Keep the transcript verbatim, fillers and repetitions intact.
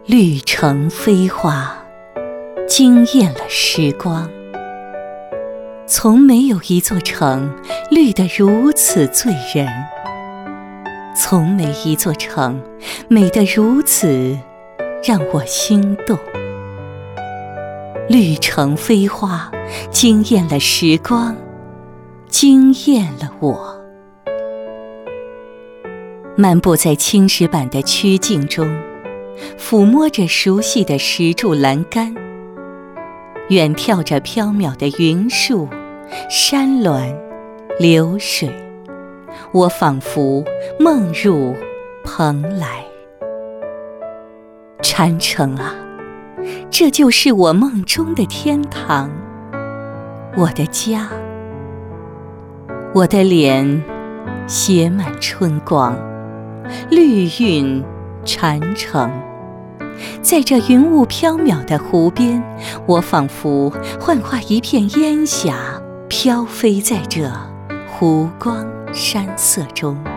绿城飞花惊艳了时光，从没有一座城绿得如此醉人，从没一座城美得如此让我心动。绿城飞花惊艳了时光，惊艳了我。漫步在青石板的曲径中，抚摸着熟悉的石柱栏杆，远眺着缥缈的云树、山峦、流水，我仿佛梦入蓬莱。禅城啊，这就是我梦中的天堂，我的家。我的脸写满春光，绿韵禅城。在这云雾缥缈的湖边，我仿佛幻化一片烟霞，飘飞在这湖光山色中。